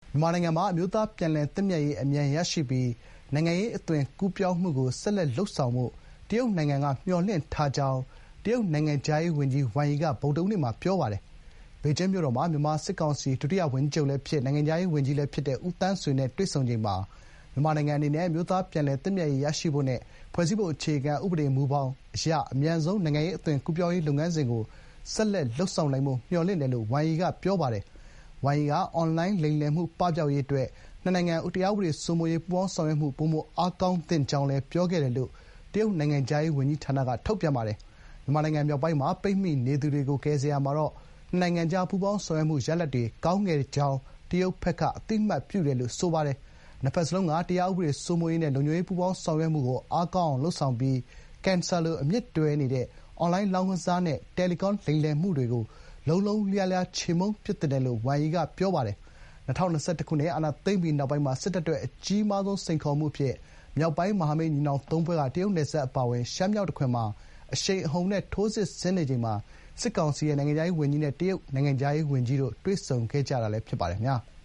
မြန်မာနိုင်ငံမှာအမျိုးသားပြန်လည်သင့်မြတ်ရေးအမြန်ရရှိပြီးနိုင်ငံရေးအသွင်ကူးပြောင်းမှုကိုဆက်လက်လုပ်ဆောင်ဖို့တရုတ်နိုင်ငံကမျှော်လင့်ထားကြောင်းတရုတ်နိုင်ငံခြားရေးဝန်ကြီးဝမ်ယီကဗုဒ္ဓဟူးနေ့မှာပြောပါတယ်။ဘေကျင်းမြို့တော်မှာမြန်မာစစ်ကောင်စီဒုတိယဝန်ကြီးချုပ်လည်းဖြစ်နိုင်ငံခြားရေးဝန်ကြီးလည်းဖြစ်တဲ့ဦးသန်းဆွေနဲ့တွေ့ဆုံချိန်မှာမြန်မာနိုင်ငံအနေနဲ့အမျိုးသားပြန်လည်သင့်မြတ်ရေးရရှိဖို့နဲ့ဖွဲ့စည်းပုံအခြေခံဥပဒေမူဘောင်အရအမြန်ဆုံးနိုင်ငံရေးအသွင်ကူးပြောင်းရေးလုပ်ငန်းစဉ်ကိုဆက်လက်လုပ်ဆောင်နိုင်ဖို့မျှော်လင့်တယ်လို့ဝမ်ယီကပြောပါတယ်။ဝမ်ယီကအွန်လိုင်းလိမ်လည်မှုပပျောက်ရေးအတွက်နှစ်နိုင်ငံတရားဥပဒေစိုးမိုးရေးပူးပေါင်းဆောင်ရွက်မှုပိုမိုအားကောင်းသင့်ကြောင်းလည်းပြောခဲ့တယ်လို့တရုတ်နိုင်ငံခြားရေးဝန်ကြီးဌာနကထုတ်ပြန်ပါတယ်။မြန်မာနိုင်ငံမြောက်ပိုင်းမှာပိတ်မိနေသူတွေကိုကယ်ဆယ်ရာမှာတော့နှစ်နိုင်ငံကြားပူးပေါင်းဆောင်ရွက်မှုရလဒ်တွေကောင်းခဲ့ကြောင်းတရုတ်ဘက်ကအသိအမှတ်ပြုတယ်လို့ဆိုပါတယ်။နှစ်ဘက်စလုံးကတရားဥပဒေစိုးမိုးရေးနဲ့လုံခြုံရေးပူးပေါင်းဆောင်ရွက်မှုကိုအားကောင်းအောင်လုပ်ဆောင်ပြီးကင်ဆာလိုအမြစ်တွယ်နေတဲ့အွန်လိုင်းလောင်းကစားနဲ့တယ်လီကွန်လိမ်လည်မှုတွေကိုလုံးလုံးလျားလျားချေမှုန်းပစ်သင့်တယ်လို့ဝမ်ယီကပြောပါတယ်။၂၀၂၁ခုနှစ်အာဏာသိမ်းပြီးနောက်ပိုင်းမှာစစ်တပ်အတွက်အကြီးမားဆုံးစိန်ခေါ်မှုအဖြစ်မြောက်ပိုင်းမဟာမိတ်ညီနောင်သုံးဖွဲ့ကတရုတ်နယ်စပ်အပါအဝင်ရှမ်းမြောက်တခွင်မှာအရှိန်အဟုန်နဲ့ထိုးစစ်ဆင်နေချိန်မှာစစ်ကောင်စီရဲ့နိုင်ငံခြားရေးဝန်ကြီးနဲ့တရုတ်နိုင်ငံခြားရေးဝန်ကြီးတို့တွေ့ဆုံခဲ့ကြတာလည်းဖြစ်ပါတယ်။